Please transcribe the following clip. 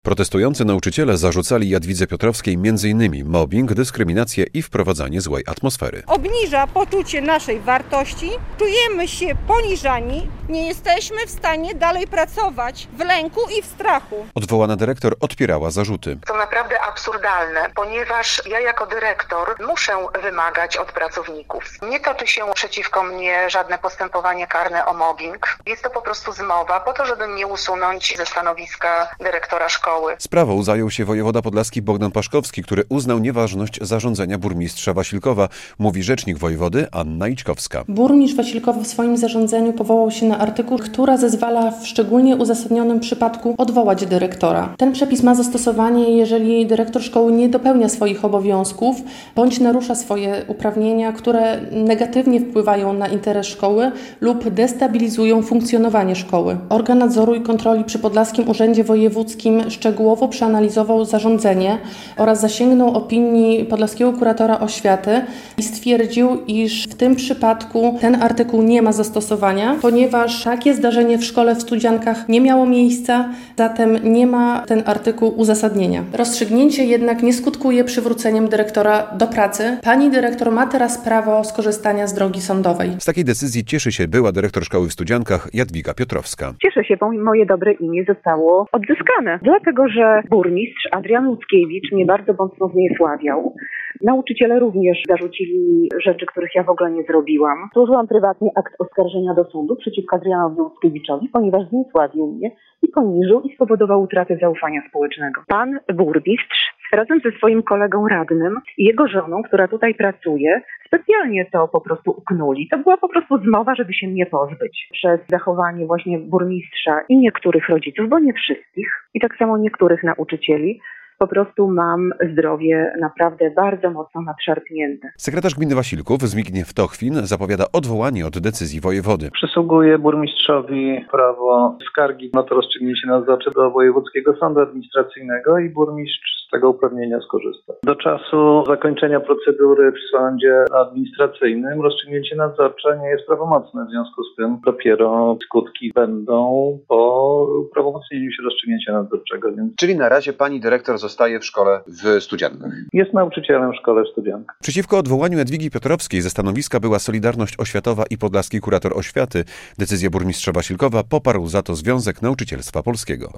Protestujący nauczyciele zarzucali Jadwidze Piotrowskiej m.in. mobbing, dyskryminację i wprowadzanie złej atmosfery. Obniża poczucie naszej wartości, czujemy się poniżani, nie jesteśmy w stanie dalej pracować w lęku i w strachu. Odwołana dyrektor odpierała zarzuty. To naprawdę absurdalne, ponieważ ja jako dyrektor muszę wymagać od pracowników. Nie toczy się przeciwko mnie żadne postępowanie karne o mobbing. Jest to po prostu zmowa po to, żeby mnie usunąć ze stanowiska dyrektora szkoły. Sprawą zajął się wojewoda podlaski Bogdan Paszkowski, który uznał nieważność zarządzenia burmistrza Wasilkowa, mówi rzecznik wojewody Anna Ićkowska. Burmistrz Wasilkowa w swoim zarządzeniu powołał się na artykuł, który zezwala w szczególnie uzasadnionym przypadku odwołać dyrektora. Ten przepis ma zastosowanie, jeżeli dyrektor szkoły nie dopełnia swoich obowiązków bądź narusza swoje uprawnienia, które negatywnie wpływają na interes szkoły lub destabilizują funkcjonowanie szkoły. Organ nadzoru i kontroli przy Podlaskim Urzędzie Wojewódzkim szczegółowo przeanalizował zarządzenie oraz zasięgnął opinii podlaskiego kuratora oświaty i stwierdził, iż w tym przypadku ten artykuł nie ma zastosowania, ponieważ takie zdarzenie w szkole w Studziankach nie miało miejsca, zatem nie ma ten artykuł uzasadnienia. Rozstrzygnięcie jednak nie skutkuje przywróceniem dyrektora do pracy. Pani dyrektor ma teraz prawo skorzystania z drogi sądowej. Z takiej decyzji cieszy się była dyrektor szkoły w Studziankach Jadwiga Piotrowska. Cieszę się, bo moje dobre imię zostało odzyskane. Dlatego, że burmistrz Adrian Luckiewicz mnie bardzo mocno zniesławiał. Nauczyciele również zarzucili rzeczy, których ja w ogóle nie zrobiłam. Złożyłam prywatnie akt oskarżenia do sądu przeciwko Adrianowi Luckiewiczowi, ponieważ zniesławił mnie i poniżył i spowodował utratę zaufania społecznego. Pan burmistrz razem ze swoim kolegą radnym i jego żoną, która tutaj pracuje, specjalnie to po prostu uknuli. To była po prostu zmowa, żeby się mnie pozbyć. Przez zachowanie właśnie burmistrza i niektórych rodziców, bo nie wszystkich, i tak samo niektórych nauczycieli, po prostu mam zdrowie naprawdę bardzo mocno nadszarpnięte. Sekretarz gminy Wasilków Zbigniew Tochwin zapowiada odwołanie od decyzji wojewody. Przysługuje burmistrzowi prawo skargi na to rozstrzygnięcie nadzorcze do Wojewódzkiego Sądu Administracyjnego i burmistrz z tego uprawnienia skorzysta. Do czasu zakończenia procedury przy sądzie administracyjnym rozstrzygnięcie nadzorcze nie jest prawomocne. W związku z tym dopiero skutki będą po uprawomocnieniu się rozstrzygnięcia nadzorczego. Czyli na razie pani dyrektor zostaje w szkole w Studziankach. Jest nauczycielem w szkole w Studziankach. Przeciwko odwołaniu Jadwigi Piotrowskiej ze stanowiska była Solidarność Oświatowa i podlaski kurator oświaty. Decyzję burmistrza Wasilkowa poparł za to Związek Nauczycielstwa Polskiego.